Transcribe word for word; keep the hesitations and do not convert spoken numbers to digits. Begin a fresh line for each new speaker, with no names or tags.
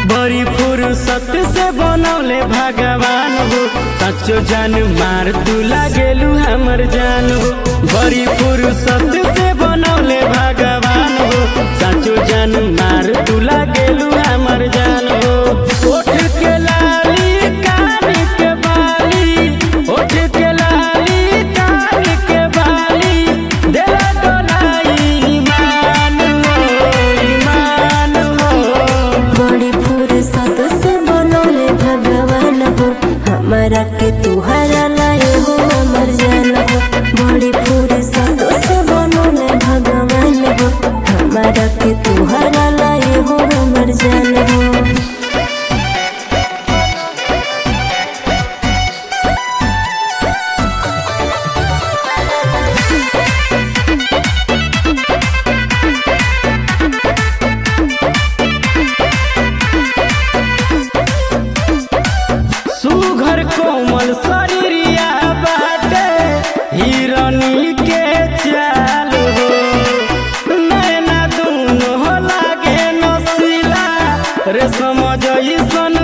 बड़ी फुर्सत से बनौले भगवान हो, सचो जान मार तू लागेलू हमर जान हो। बड़ी फुर्सत से बनौले भगवान हो, सचो जान मार तू लागेलू हमर जान हो। ओठ के लाली कान के बाली, ओठ के लाली कान के बाली, देला डोलाई ईमान हो, ईमान हो।
बड़ी फुर्सत से बनौले भगवान हो, हमारा के तुहरा लाए हो हमर जान हो। बड़ी फुर्सत से बनौले भगवान हो, हमारा के तुहरा लाए हो हमर जान हो।
सुघर कोमल शरीरिया बाटे, हिरनी के चाल हो। नैना दूनो लागे नसीला, रेशम जइसन